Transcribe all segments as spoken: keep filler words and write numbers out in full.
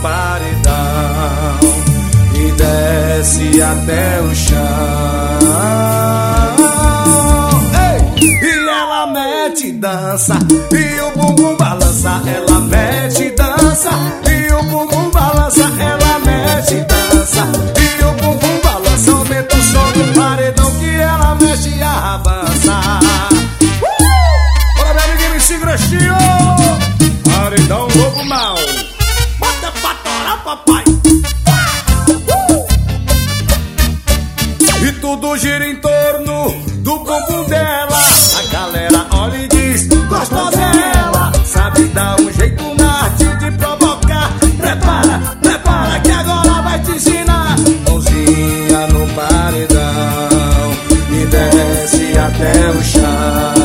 paredão e desce até o chão. Ei! E ela mete dança e o bumbum balança. Ela mete dança e o bumbum balança. Ela mete dança e o bumbum balança. Aumenta o som do paredão que ela mexe e avança. Bora, meu amigo M C Grechinho! Paredão Lobo Mal. Bota pra torar, papai. E tudo gira em torno do bumbum dela. A galera olha e diz, gostosa ela. Sabe dar um jeito na arte de provocar. Prepara, prepara que agora vai te ensinar. Mãozinha no paredão e desce até o chão.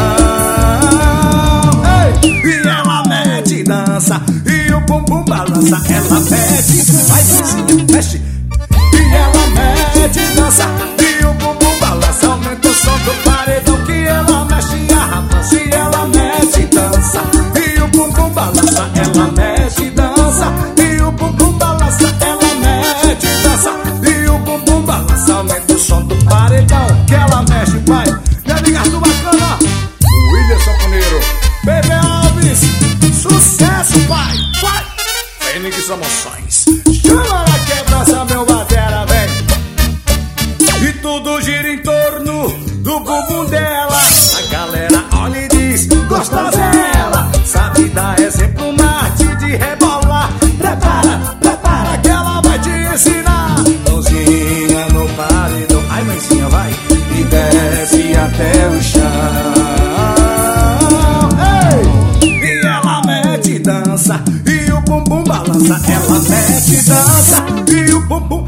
E ela mete dança e o bumbum balança. Ela mete, vai vizinha, mexe. E ela mete dança e o bumbum balança. Aumenta o som do paredão que ela mexe e arrasa. E ela mete dança e o bumbum balança. Ela mete dança e o bumbum balança. Ela mete dança e o bumbum balança. Aumenta o som do paredão que ela mexe, pai. Minha amiga do bacana, o William Sanfoneiro, Bebê Alves, sucesso, pai, vai! Fênix Emoções, chama na quebrança, meu batera, vem! E tudo gira em torno do bumbum dela. A galera olha e diz, gostosa ela. Sabe dar exemplo na arte de rebolar. Prepara, prepara que ela vai te ensinar. Mãozinha no paredão, ai mãezinha vai. E desce até o chão. Dança e o bumbum balança. Ela mete dança e o bumbum